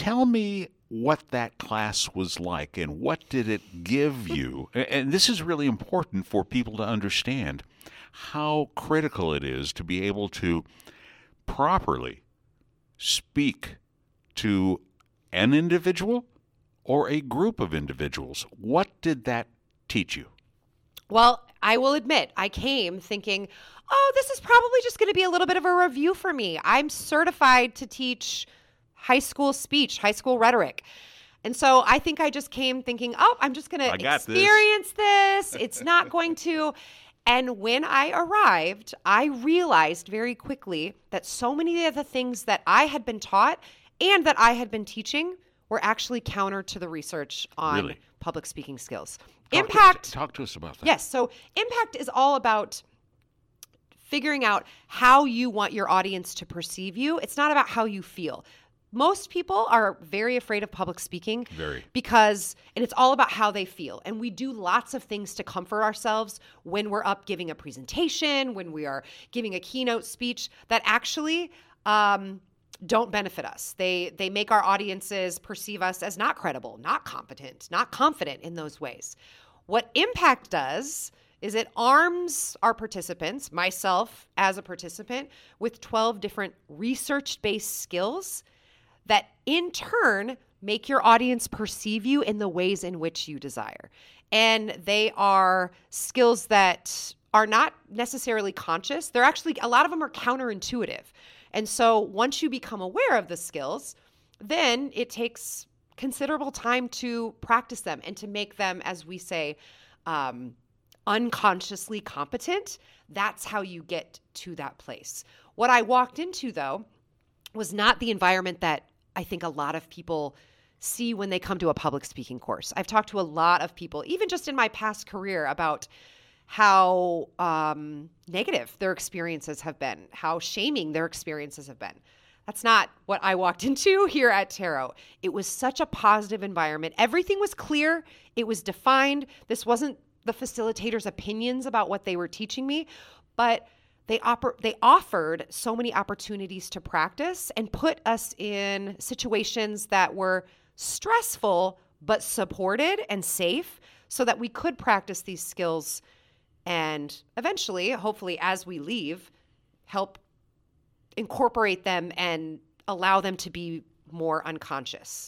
Tell me what that class was like and what did it give you? And this is really important for people to understand how critical it is to be able to properly speak to an individual or a group of individuals. What did that teach you? Well, I will admit, I came thinking, oh, this is probably just going to be a little bit of a review for me. I'm certified to teach high school speech, high school rhetoric. And so I think I just came thinking, oh, I'm just going to experience this. It's not going to. And when I arrived, I realized very quickly that so many of the things that I had been taught and that I had been teaching were actually counter to the research on public speaking skills. Talk to us about that. Yes. So impact is all about figuring out how you want your audience to perceive you. It's not about how you feel. Most people are very afraid of public speaking and it's all about how they feel. And we do lots of things to comfort ourselves when we're up giving a presentation, when we are giving a keynote speech that actually don't benefit us. They make our audiences perceive us as not credible, not competent, not confident in those ways. What impact does is it arms our participants, myself as a participant, with 12 different research-based skills that in turn make your audience perceive you in the ways in which you desire. And they are skills that are not necessarily conscious. They're actually, a lot of them are counterintuitive. And so once you become aware of the skills, then it takes considerable time to practice them and to make them, as we say, unconsciously competent. That's how you get to that place. What I walked into, though, was not the environment that I think a lot of people see when they come to a public speaking course. I've talked to a lot of people, even just in my past career, about how negative their experiences have been, how shaming their experiences have been. That's not what I walked into here at Tarot. It was such a positive environment. Everything was clear. It was defined. This wasn't the facilitator's opinions about what they were teaching me, but they offered so many opportunities to practice and put us in situations that were stressful but supported and safe so that we could practice these skills and eventually, hopefully as we leave, help incorporate them and allow them to be more unconscious.